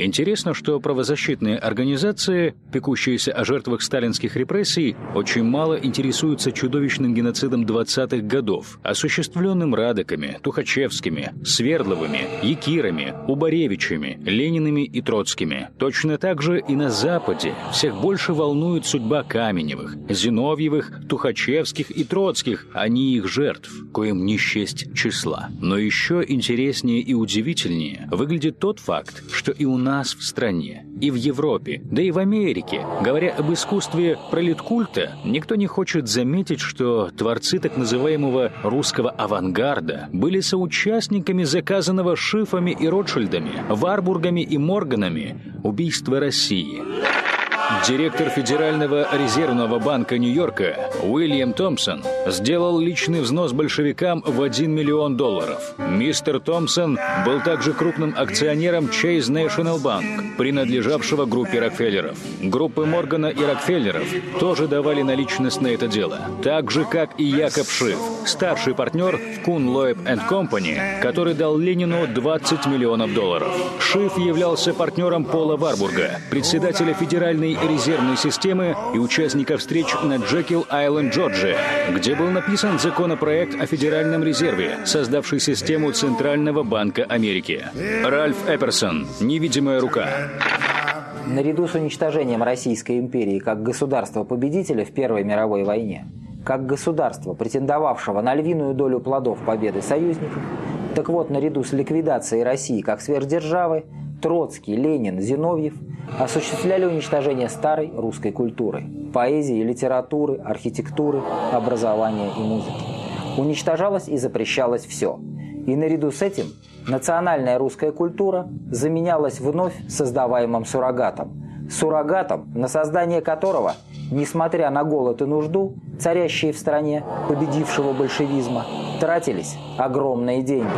Интересно, что правозащитные организации, пекущиеся о жертвах сталинских репрессий, очень мало интересуются чудовищным геноцидом 20-х годов, осуществленным Радеками, Тухачевскими, Свердловыми, Якирами, Убаревичами, Ленинами и Троцкими. Точно так же и на Западе всех больше волнует судьба Каменевых, Зиновьевых, Тухачевских и Троцких, а не их жертв, коим не счесть числа. Но еще интереснее и удивительнее выглядит тот факт, что и у нас в стране, и в Европе, да и в Америке, говоря об искусстве пролеткульта, никто не хочет заметить, что творцы так называемого русского авангарда были соучастниками заказанного Шифами и Ротшильдами, Варбургами и Морганами убийства России. Директор Федерального резервного банка Нью-Йорка Уильям Томпсон сделал личный взнос большевикам в $1 миллион. Мистер Томпсон был также крупным акционером Chase National Bank, принадлежавшего группе Рокфеллеров. Группы Моргана и Рокфеллеров тоже давали наличность на это дело, так же, как и Якоб Шиф, старший партнер в Kuhn Loeb & Company, который дал Ленину $20 миллионов. Шиф являлся партнером Пола Варбурга, председателя Федеральной резервной системы и участника встреч на Джекил-Айленд, Джорджия, где был написан законопроект о Федеральном резерве, создавший систему Центрального банка Америки. Ральф Эперсон, «Невидимая рука». Наряду с уничтожением Российской империи как государства-победителя в Первой мировой войне, как государства, претендовавшего на львиную долю плодов победы союзников, так вот, наряду с ликвидацией России как сверхдержавы, Троцкий, Ленин, Зиновьев осуществляли уничтожение старой русской культуры, поэзии, литературы, архитектуры, образования и музыки. Уничтожалось и запрещалось все. И наряду с этим национальная русская культура заменялась вновь создаваемым суррогатом. Суррогатом, на создание которого, несмотря на голод и нужду, царящие в стране победившего большевизма, тратились огромные деньги.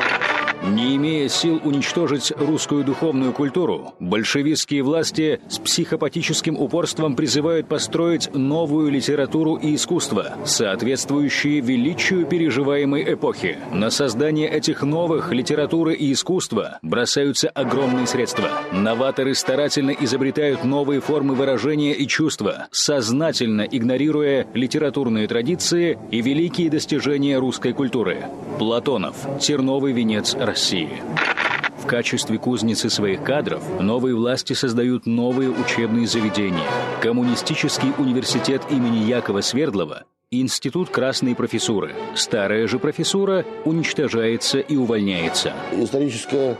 Не имея сил уничтожить русскую духовную культуру, большевистские власти с психопатическим упорством призывают построить новую литературу и искусство, соответствующие величию переживаемой эпохи. На создание этих новых литературы и искусства бросаются огромные средства. Новаторы старательно изобретают новые формы выражения и чувства, сознательно игнорируя литературные традиции и великие достижения русской культуры. Платонов, терновый венец России. В качестве кузницы своих кадров новые власти создают новые учебные заведения. Коммунистический университет имени Якова Свердлова, Институт красной профессуры. Старая же профессура уничтожается и увольняется. Историческая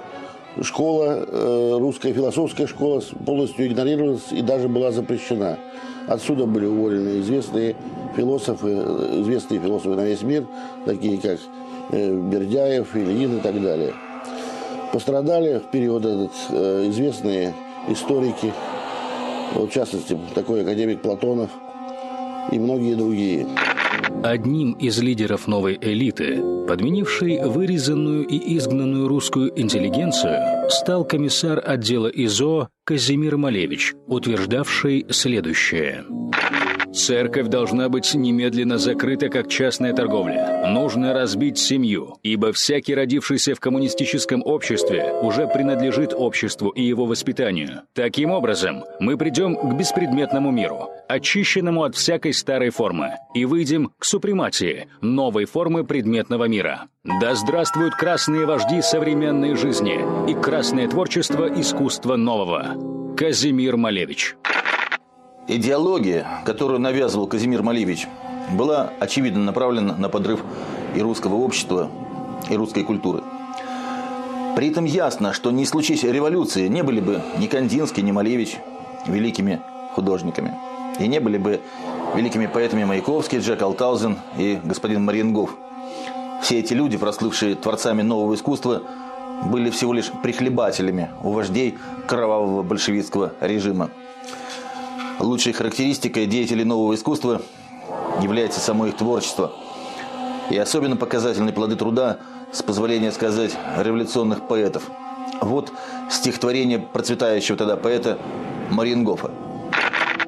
школа, русская философская школа полностью игнорировалась и даже была запрещена. Отсюда были уволены известные философы на весь мир, такие как Бердяев, Ильин и так далее. Пострадали в период этот известные историки, в частности, такой академик Платонов и многие другие. Одним из лидеров новой элиты, подменившей вырезанную и изгнанную русскую интеллигенцию, стал комиссар отдела ИЗО Казимир Малевич, утверждавший следующее. Церковь должна быть немедленно закрыта как частная торговля. Нужно разбить семью, ибо всякий, родившийся в коммунистическом обществе, уже принадлежит обществу и его воспитанию. Таким образом, мы придем к беспредметному миру, очищенному от всякой старой формы, и выйдем к супрематии новой формы предметного мира. Да здравствуют красные вожди современной жизни и красное творчество искусства нового. Казимир Малевич. Идеология, которую навязывал Казимир Малевич, была очевидно направлена на подрыв и русского общества, и русской культуры. При этом ясно, что не случись революции, не были бы ни Кандинский, ни Малевич великими художниками. И не были бы великими поэтами Маяковский, Джек Алтаузен и господин Мариенгоф. Все эти люди, прослывшие творцами нового искусства, были всего лишь прихлебателями у вождей кровавого большевистского режима. Лучшей характеристикой деятелей нового искусства является само их творчество. И особенно показательны плоды труда, с позволения сказать, революционных поэтов. Вот стихотворение процветающего тогда поэта Мариенгофа.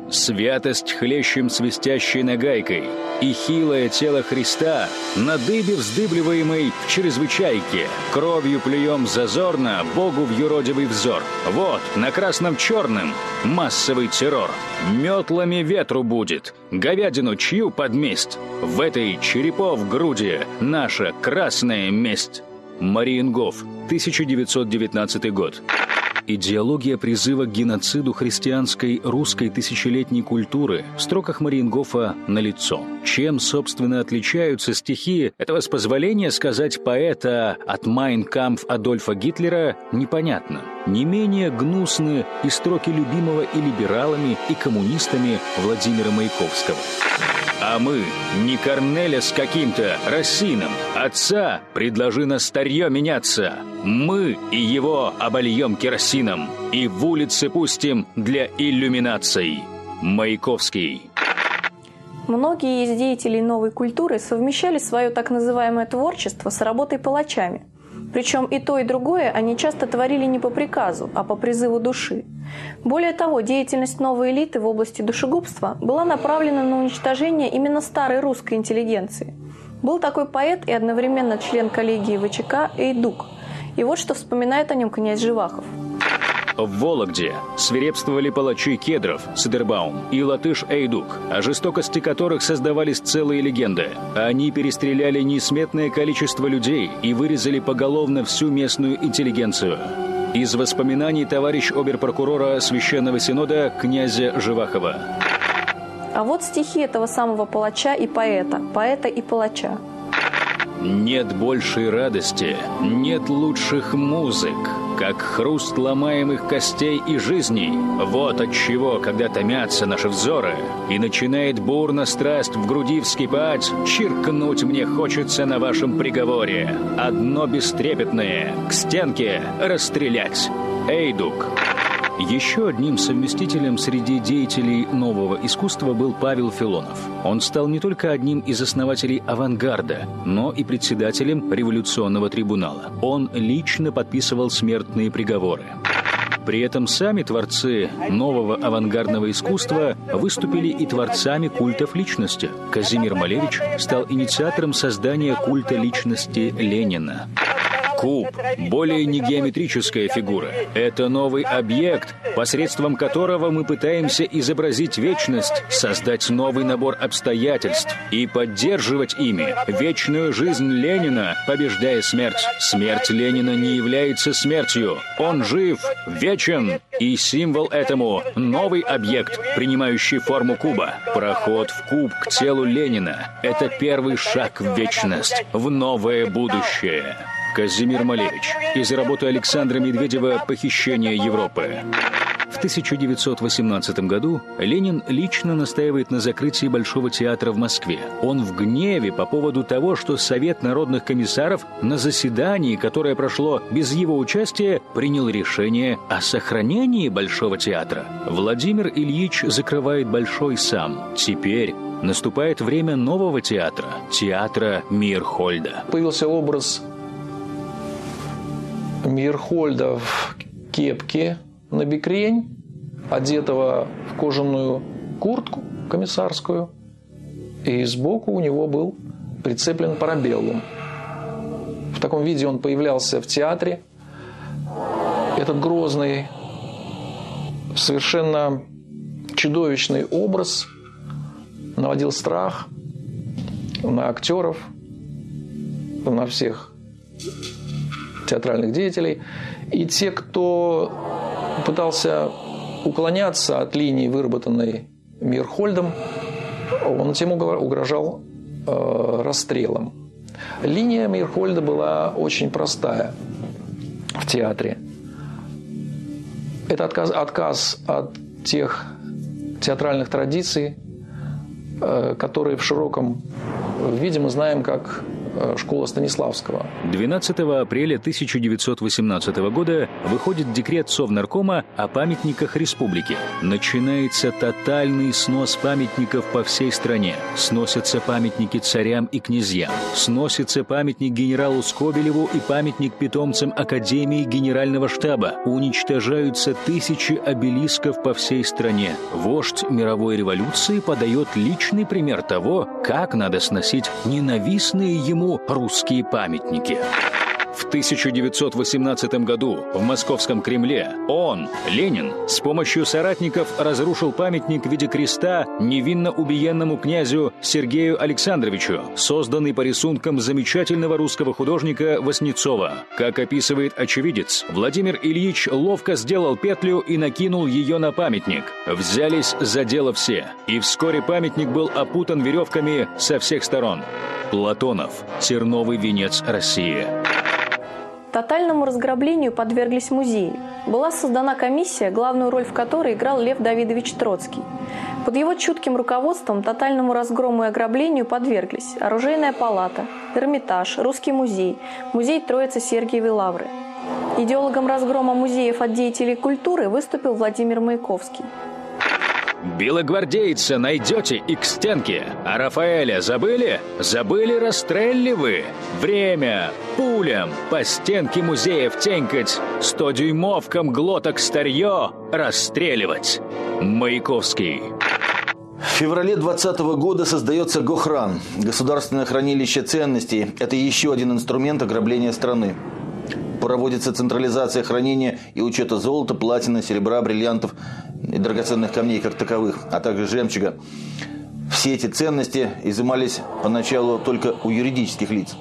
святость хлещем свистящей нагайкой, и хилое тело Христа на дыбе вздыбливаемой в чрезвычайке, кровью плюем зазорно Богу в юродивый взор. Вот, на красном-черном массовый террор. Метлами ветру будет, говядину чью подместь, в этой черепов груди наша красная месть. Мариенгоф, 1919 год. Идеология призыва к геноциду христианской русской тысячелетней культуры в строках Мариенгофа налицо. Чем, собственно, отличаются стихи этого, с позволения сказать, поэта от «Майн кампф» Адольфа Гитлера, непонятно. Не менее гнусны и строки любимого и либералами, и коммунистами Владимира Маяковского. А мы не Корнеля с каким-то Рассином. Отца предложи на старье меняться. Мы и его обольем керосином и в улицы пустим для иллюминаций. Маяковский. Многие из деятелей новой культуры совмещали свое так называемое творчество с работой палачами. Причем и то, и другое они часто творили не по приказу, а по призыву души. Более того, деятельность новой элиты в области душегубства была направлена на уничтожение именно старой русской интеллигенции. Был такой поэт и одновременно член коллегии ВЧК Эйдук. И вот что вспоминает о нем князь Живахов. В Вологде свирепствовали палачи Кедров, Сидербаум и латыш Эйдук, о жестокости которых создавались целые легенды. Они перестреляли несметное количество людей и вырезали поголовно всю местную интеллигенцию. Из воспоминаний товарищ оберпрокурора Священного Синода князя Живахова. А вот стихи этого самого палача и поэта и палача. Нет большей радости, нет лучших музык, как хруст ломаемых костей и жизней. Вот отчего, когда томятся наши взоры, и начинает бурно страсть в груди вскипать, чиркнуть мне хочется на вашем приговоре. Одно бестрепетное, к стенке расстрелять. Эйдук. Еще одним совместителем среди деятелей нового искусства был Павел Филонов. Он стал не только одним из основателей авангарда, но и председателем революционного трибунала. Он лично подписывал смертные приговоры. При этом сами творцы нового авангардного искусства выступили и творцами культов личности. Казимир Малевич стал инициатором создания культа личности Ленина. Куб – более не геометрическая фигура. Это новый объект, посредством которого мы пытаемся изобразить вечность, создать новый набор обстоятельств и поддерживать ими вечную жизнь Ленина, побеждая смерть. Смерть Ленина не является смертью. Он жив, вечен, и символ этому – новый объект, принимающий форму куба. Проход в куб к телу Ленина – это первый шаг в вечность, в новое будущее. Казимир Малевич. Из работы Александра Медведева «Похищение Европы». В 1918 году Ленин лично настаивает на закрытии Большого театра в Москве. Он в гневе по поводу того, что Совет народных комиссаров на заседании, которое прошло без его участия, принял решение о сохранении Большого театра. Владимир Ильич закрывает Большой сам. Теперь наступает время нового театра, театра Мейерхольда. Появился образ Мейерхольда в кепке на бекрень, одетого в кожаную куртку комиссарскую, и сбоку у него был прицеплен парабеллум. В таком виде он появлялся в театре. Этот грозный, совершенно чудовищный образ наводил страх на актеров, на всех театральных деятелей. И те, кто пытался уклоняться от линии, выработанной Мейерхольдом, он тем угрожал расстрелом. Линия Мейерхольда была очень простая в театре. Это отказ от тех театральных традиций, которые в широком виде мы знаем как школа Станиславского. 12 апреля 1918 года выходит декрет Совнаркома о памятниках республики. Начинается тотальный снос памятников по всей стране. Сносятся памятники царям и князьям. Сносится памятник генералу Скобелеву и памятник питомцам Академии Генерального штаба. Уничтожаются тысячи обелисков по всей стране. Вождь мировой революции подает личный пример того, как надо сносить ненавистные ему русские памятники. В 1918 году в Московском Кремле он, Ленин, с помощью соратников разрушил памятник в виде креста невинно убиенному князю Сергею Александровичу, созданный по рисункам замечательного русского художника Васнецова. Как описывает очевидец, Владимир Ильич ловко сделал петлю и накинул ее на памятник. Взялись за дело все, и вскоре памятник был опутан веревками со всех сторон. Платонов. Терновый венец России. Тотальному разграблению подверглись музеи. Была создана комиссия, главную роль в которой играл Лев Давидович Троцкий. Под его чутким руководством тотальному разгрому и ограблению подверглись Оружейная палата, Эрмитаж, Русский музей, музей Троицы-Сергиевой Лавры. Идеологом разгрома музеев от деятелей культуры выступил Владимир Маяковский. Белогвардейца найдете и к стенке, а Рафаэля забыли? Забыли расстреливы. Время пулям по стенке музеев тенькать, 100-дюймовкам глоток старье расстреливать. Маяковский. В феврале 2020 года создается Гохран – Государственное хранилище ценностей. Это еще один инструмент ограбления страны. Проводится централизация хранения и учета золота, платины, серебра, бриллиантов и драгоценных камней как таковых, а также жемчуга. Все эти ценности изымались поначалу только у юридических лиц.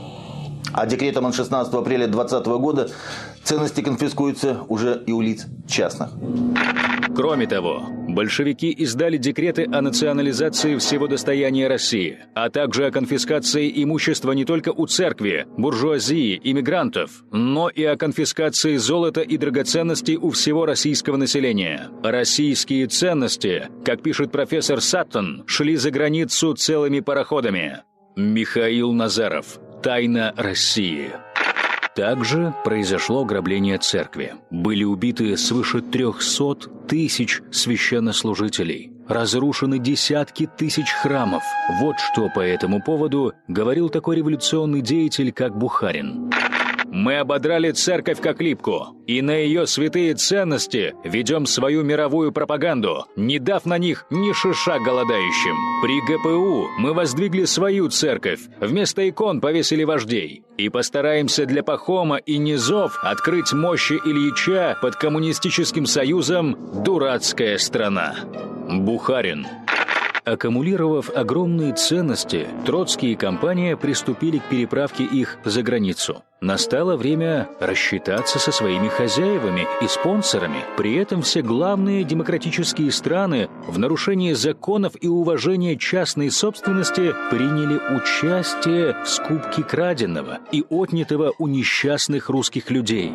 А декретом от 16 апреля 2020 года ценности конфискуются уже и у лиц частных. Кроме того, большевики издали декреты о национализации всего достояния России, а также о конфискации имущества не только у церкви, буржуазии, иммигрантов, но и о конфискации золота и драгоценностей у всего российского населения. Российские ценности, как пишет профессор Саттон, шли за границу целыми пароходами. Михаил Назаров. Тайна России. Также произошло ограбление церкви. Были убиты свыше 300 тысяч священнослужителей. Разрушены десятки тысяч храмов. Вот что по этому поводу говорил такой революционный деятель, как Бухарин. Мы ободрали церковь как липку, и на ее святые ценности ведем свою мировую пропаганду, не дав на них ни шиша голодающим. При ГПУ мы воздвигли свою церковь, вместо икон повесили вождей. И постараемся для Пахома и низов открыть мощи Ильича под коммунистическим союзом «Дурацкая страна». Бухарин. Аккумулировав огромные ценности, Троцкий и компания приступили к переправке их за границу. Настало время рассчитаться со своими хозяевами и спонсорами. При этом все главные демократические страны в нарушении законов и уважения частной собственности приняли участие в скупке краденого и отнятого у несчастных русских людей.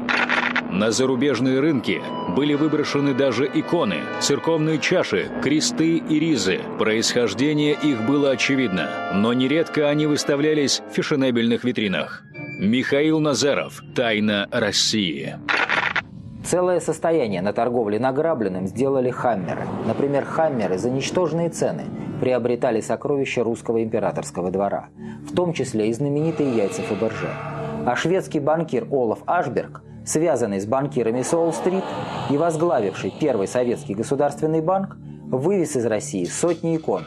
На зарубежные рынки были выброшены даже иконы, церковные чаши, кресты и ризы. Происхождение их было очевидно, но нередко они выставлялись в фешенебельных витринах. Михаил Назаров. Тайна России. Целое состояние на торговле награбленным сделали хаммеры. Например, хаммеры за ничтожные цены приобретали сокровища русского императорского двора, в том числе и знаменитые яйца Фаберже. А шведский банкир Олаф Ашберг, связанный с банкирами с Уолл-стрит и возглавивший первый советский государственный банк, вывез из России сотни икон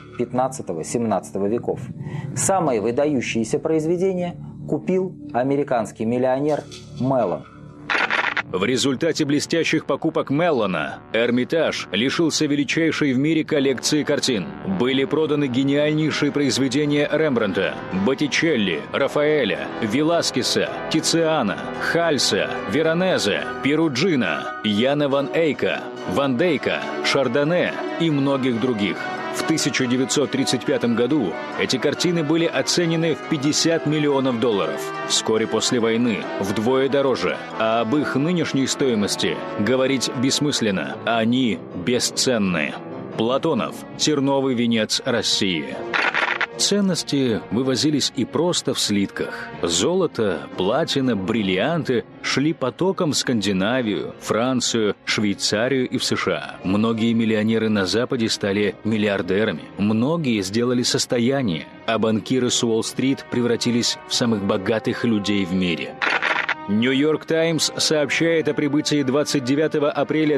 15-17 веков. Самые выдающиеся произведения купил американский миллионер Меллон. В результате блестящих покупок Меллона Эрмитаж лишился величайшей в мире коллекции картин. Были проданы гениальнейшие произведения Рембрандта, Боттичелли, Рафаэля, Веласкеса, Тициана, Хальса, Веронезе, Перуджино, Яна ван Эйка, Ван Дейка, Шардоне и многих других. В 1935 году эти картины были оценены в $50 миллионов. Вскоре после войны вдвое дороже, а об их нынешней стоимости говорить бессмысленно. Они бесценны. Платонов. Терновый венец России. Ценности вывозились и просто в слитках. Золото, платина, бриллианты шли потоком в Скандинавию, Францию, Швейцарию и в США. Многие миллионеры на Западе стали миллиардерами. Многие сделали состояние, а банкиры с Уолл-стрит превратились в самых богатых людей в мире. Нью-Йорк Таймс сообщает о прибытии 29 апреля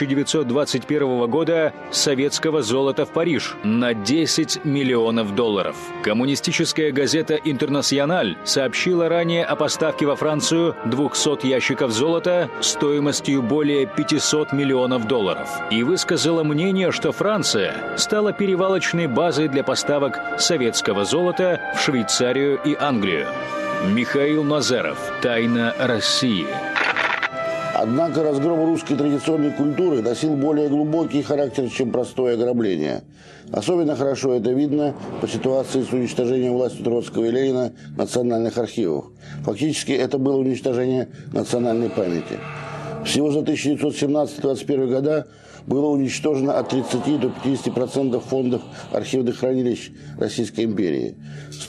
1921 года советского золота в Париж на $10 миллионов. Коммунистическая газета «Интернациональ» сообщила ранее о поставке во Францию 200 ящиков золота стоимостью более $500 миллионов и высказала мнение, что Франция стала перевалочной базой для поставок советского золота в Швейцарию и Англию. Михаил Назаров. Тайна России. Однако разгром русской традиционной культуры носил более глубокий характер, чем простое ограбление. Особенно хорошо это видно по ситуации с уничтожением властью Троцкого и Ленина национальных архивов. Фактически это было уничтожение национальной памяти. Всего за 1917-1921 года было уничтожено от 30 до 50% фондов архивных хранилищ Российской империи. С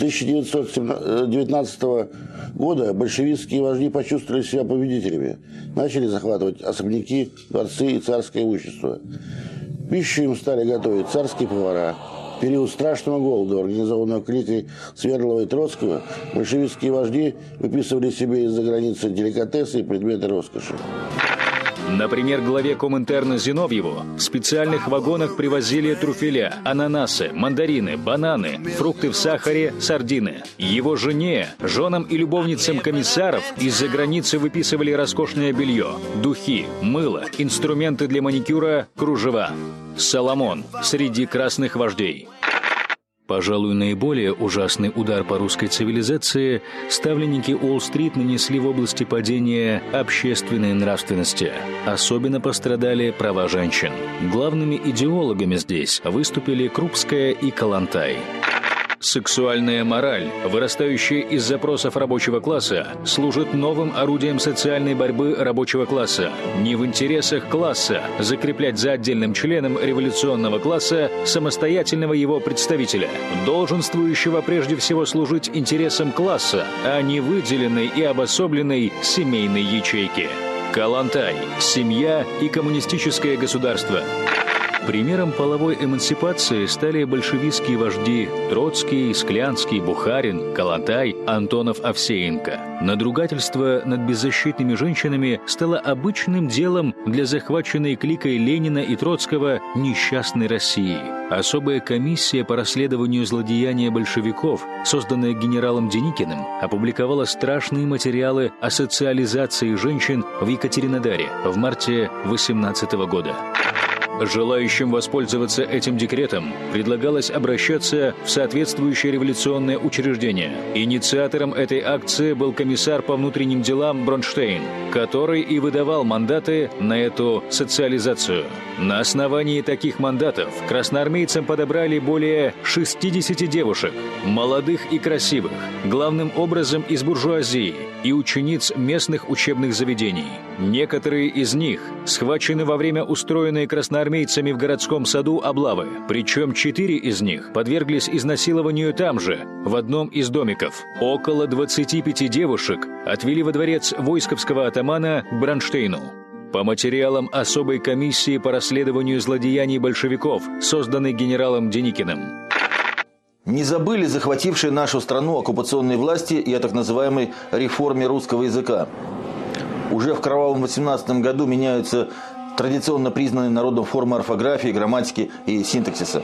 1919 года большевистские вожди почувствовали себя победителями. Начали захватывать особняки, дворцы и царское имущество. Пищу им стали готовить царские повара. В период страшного голода, организованного кликой Свердлова и Троцкого, большевистские вожди выписывали себе из-за границы деликатесы и предметы роскоши. Например, главе Коминтерна Зиновьеву в специальных вагонах привозили трюфеля, ананасы, мандарины, бананы, фрукты в сахаре, сардины. Его жене, женам и любовницам комиссаров из-за границы выписывали роскошное белье, духи, мыло, инструменты для маникюра, кружева. Соломон среди красных вождей. Пожалуй, наиболее ужасный удар по русской цивилизации ставленники Уолл-стрит нанесли в области падения общественной нравственности. Особенно пострадали права женщин. Главными идеологами здесь выступили Крупская и Калантай. Сексуальная мораль, вырастающая из запросов рабочего класса, служит новым орудием социальной борьбы рабочего класса. Не в интересах класса закреплять за отдельным членом революционного класса самостоятельного его представителя, долженствующего прежде всего служить интересам класса, а не выделенной и обособленной семейной ячейки. Калантай, семья и коммунистическое государство. Примером половой эмансипации стали большевистские вожди Троцкий, Склянский, Бухарин, Калантай, Антонов-Овсеенко. Надругательство над беззащитными женщинами стало обычным делом для захваченной кликой Ленина и Троцкого несчастной России. Особая комиссия по расследованию злодеяния большевиков, созданная генералом Деникиным, опубликовала страшные материалы о социализации женщин в Екатеринодаре в марте 18 года. Желающим воспользоваться этим декретом предлагалось обращаться в соответствующее революционное учреждение. Инициатором этой акции был комиссар по внутренним делам Бронштейн, который и выдавал мандаты на эту социализацию. На основании таких мандатов красноармейцам подобрали более 60 девушек, молодых и красивых, главным образом из буржуазии и учениц местных учебных заведений. Некоторые из них схвачены во время устроенной красноармейцами в городском саду облавы, причем 4 из них подверглись изнасилованию там же, в одном из домиков. Около 25 девушек отвели во дворец войсковского атамана к Бронштейну. По материалам особой комиссии по расследованию злодеяний большевиков, созданной генералом Деникиным. Не забыли захватившие нашу страну оккупационные власти и о так называемой реформе русского языка. Уже в кровавом 18 году меняются традиционно признанные народом формы орфографии, грамматики и синтаксиса.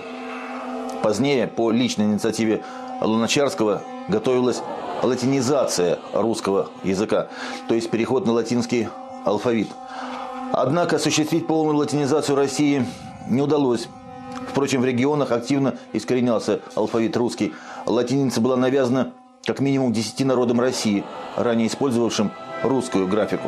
Позднее, по личной инициативе Луначарского, готовилась латинизация русского языка, то есть переход на латинский алфавит. Однако осуществить полную латинизацию России не удалось. Впрочем, в регионах активно искоренялся алфавит русский. Латиница была навязана как минимум 10 народам России, ранее использовавшим русскую графику.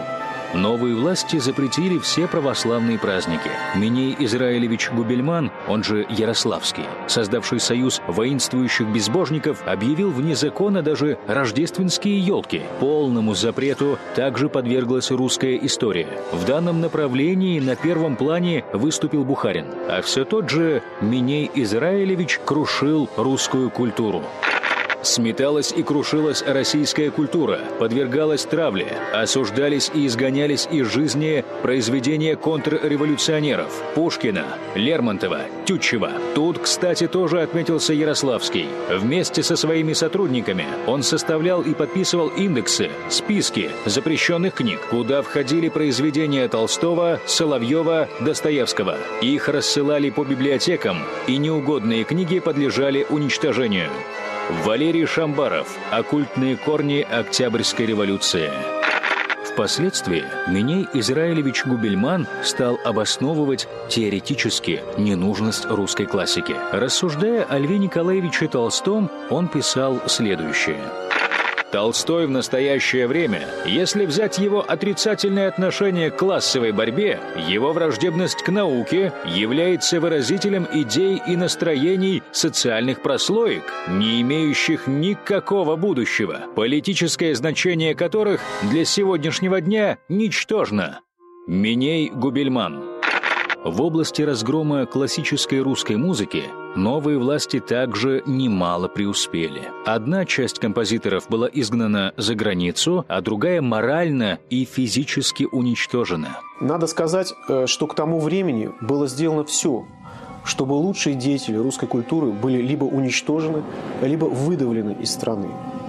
Новые власти запретили все православные праздники. Миней Израилевич Губельман, он же Ярославский, создавший союз воинствующих безбожников, объявил вне закона даже рождественские елки. Полному запрету также подверглась русская история. В данном направлении на первом плане выступил Бухарин, а все тот же Миней Израилевич крушил русскую культуру. Сметалась и крушилась российская культура, подвергалась травле, осуждались и изгонялись из жизни произведения контрреволюционеров Пушкина, Лермонтова, Тютчева. Тут, кстати, тоже отметился Ярославский. Вместе со своими сотрудниками он составлял и подписывал индексы, списки запрещенных книг, куда входили произведения Толстого, Соловьева, Достоевского. Их рассылали по библиотекам, и неугодные книги подлежали уничтожению. Валерий Шамбаров. Оккультные корни Октябрьской революции. Впоследствии Миней Израилевич Губельман стал обосновывать теоретически ненужность русской классики. Рассуждая о Льве Николаевиче Толстом, он писал следующее. Толстой в настоящее время, если взять его отрицательное отношение к классовой борьбе, его враждебность к науке является выразителем идей и настроений социальных прослоек, не имеющих никакого будущего, политическое значение которых для сегодняшнего дня ничтожно. Миней Губельман. В области разгрома классической русской музыки новые власти также немало преуспели. Одна часть композиторов была изгнана за границу, а другая морально и физически уничтожена. Надо сказать, что к тому времени было сделано все, чтобы лучшие деятели русской культуры были либо уничтожены, либо выдавлены из страны.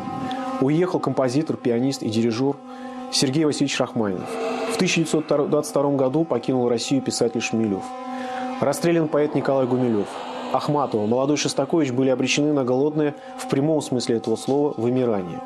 Уехал композитор, пианист и дирижер Сергей Васильевич Рахманинов. В 1922 году покинул Россию писатель Шмелев. Расстрелян поэт Николай Гумилев. Ахматова, молодой Шостакович были обречены на голодное, в прямом смысле этого слова, вымирание.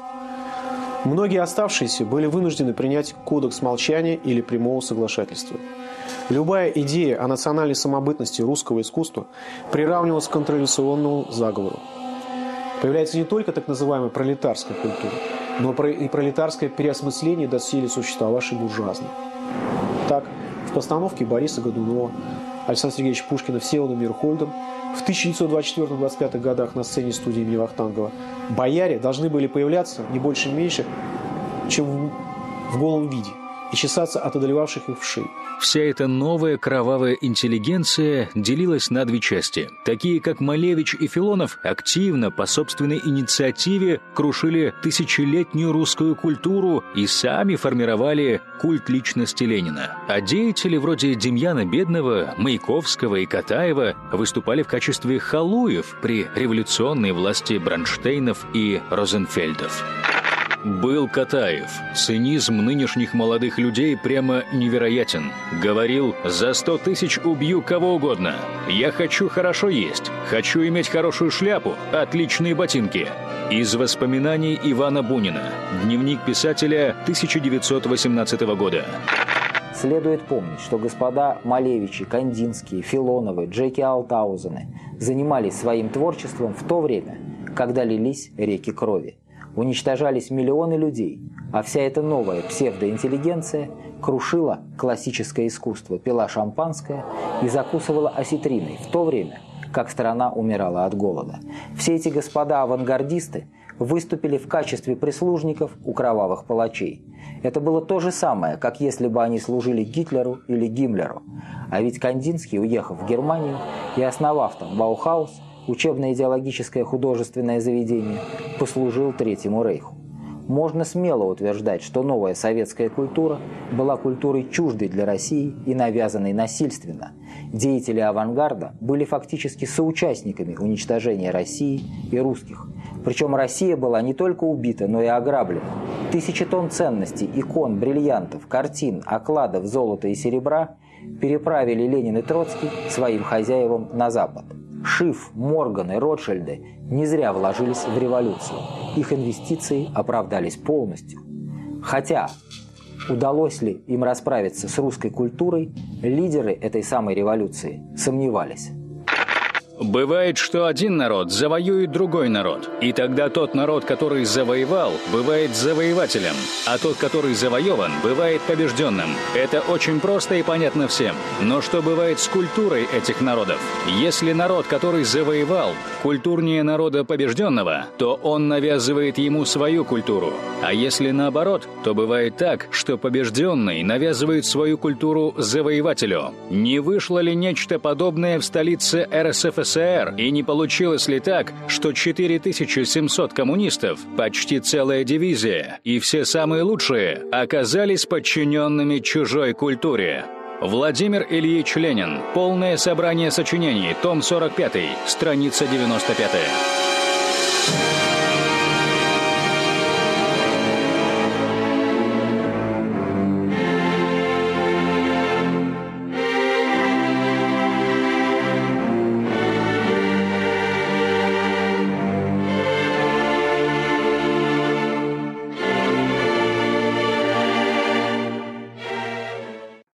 Многие оставшиеся были вынуждены принять кодекс молчания или прямого соглашательства. Любая идея о национальной самобытности русского искусства приравнивалась к контрреволюционному заговору. Появляется не только так называемая пролетарская культура, но и пролетарское переосмысление доселе существовавшей буржуазной. Так, в постановке Бориса Годунова, Александра Сергеевича Пушкина, Всеволодом Мирхольдом в 1924-25 годах на сцене студии имени Вахтангова бояре должны были появляться не больше и меньше, чем в голом виде, и чесаться от одолевавших их вшей. Вся эта новая кровавая интеллигенция делилась на две части. Такие, как Малевич и Филонов, активно, по собственной инициативе, крушили тысячелетнюю русскую культуру и сами формировали культ личности Ленина. А деятели вроде Демьяна Бедного, Маяковского и Катаева выступали в качестве халуев при революционной власти Бронштейнов и Розенфельдов. Был Катаев. Цинизм нынешних молодых людей прямо невероятен. Говорил: за 100 тысяч убью кого угодно. Я хочу хорошо есть. Хочу иметь хорошую шляпу, отличные ботинки. Из воспоминаний Ивана Бунина. Дневник писателя 1918 года. Следует помнить, что господа Малевичи, Кандинские, Филоновы, Джеки Алтаузены занимались своим творчеством в то время, когда лились реки крови. Уничтожались миллионы людей, а вся эта новая псевдоинтеллигенция крушила классическое искусство, пила шампанское и закусывала осетриной в то время, как страна умирала от голода. Все эти господа-авангардисты выступили в качестве прислужников у кровавых палачей. Это было то же самое, как если бы они служили Гитлеру или Гиммлеру. А ведь Кандинский, уехав в Германию и основав там Баухаус, учебно-идеологическое художественное заведение, послужил Третьему Рейху. Можно смело утверждать, что новая советская культура была культурой чуждой для России и навязанной насильственно. Деятели авангарда были фактически соучастниками уничтожения России и русских. Причем Россия была не только убита, но и ограблена. Тысячи тонн ценностей, икон, бриллиантов, картин, окладов, золота и серебра переправили Ленин и Троцкий своим хозяевам на Запад. Шиф, Морганы, Ротшильды не зря вложились в революцию. Их инвестиции оправдались полностью. Хотя, удалось ли им расправиться с русской культурой, лидеры этой самой революции сомневались. Бывает, что один народ завоюет другой народ, и тогда тот народ, который завоевал, бывает завоевателем, а тот, который завоеван, бывает побежденным. Это очень просто и понятно всем. Но что бывает с культурой этих народов? Если народ, который завоевал, культурнее народа побежденного, то он навязывает ему свою культуру. А если наоборот, то бывает так, что побежденный навязывает свою культуру завоевателю. Не вышло ли нечто подобное в столице РСФСР? И не получилось ли так, что 4700 коммунистов, почти целая дивизия, и все самые лучшие, оказались подчиненными чужой культуре? Владимир Ильич Ленин. Полное собрание сочинений. Том 45. Страница 95.